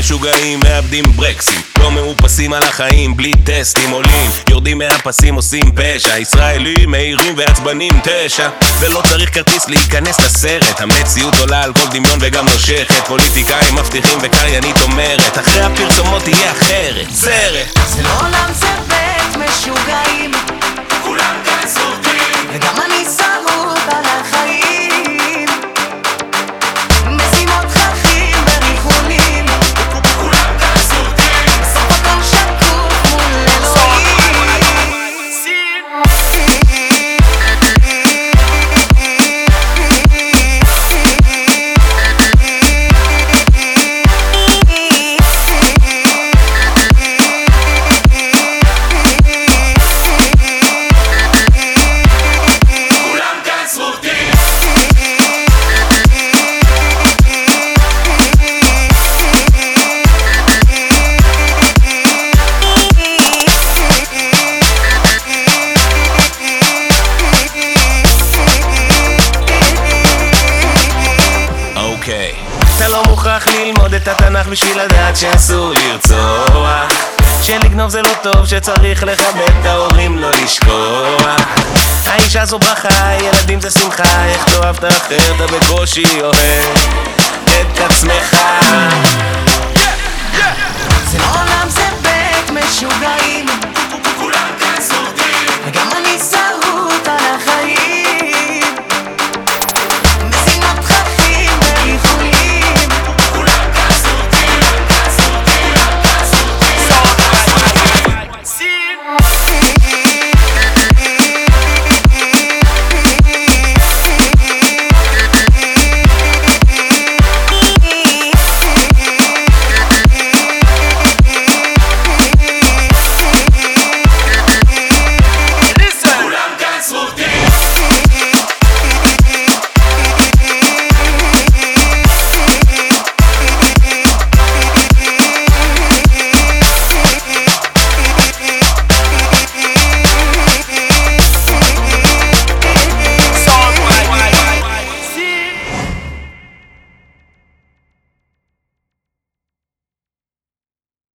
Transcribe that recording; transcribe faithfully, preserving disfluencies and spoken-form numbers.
משוגעים, מאבדים ברקסים, לא מאופסים על החיים, בלי טסטים, עולים, יורדים מהפסים, עושים פשע, ישראלים מהירים ועצבנים תשע, ולא צריך כרטיס להיכנס לסרט, המציאות עולה על כל דמיון וגם נושכת, פוליטיקאים מבטיחים וקריינית אומרת, אחרי הפרסומות תהיה אחרת, סרט. זה לא עולם, זה בית משוגעים, כולם כאן סורטים, וגם אני שרוט על החיים, משימות חכים וריחולים, כולם כאן סורטים, סוף הכל שקוף מול אלוהים. אתה לא מוכרח ללמוד את התנ"ך בשביל לדעת שאסור לרצוח, שלגנוב זה לא טוב, שצריך לכבד את ההורים, לא לשכוח. האישה זו ברכה, ילדים זה שמחה, איך תאהב את האחר, אתה בקושי אוהב את עצמך. זה לא עולם, זה בית משוגעים.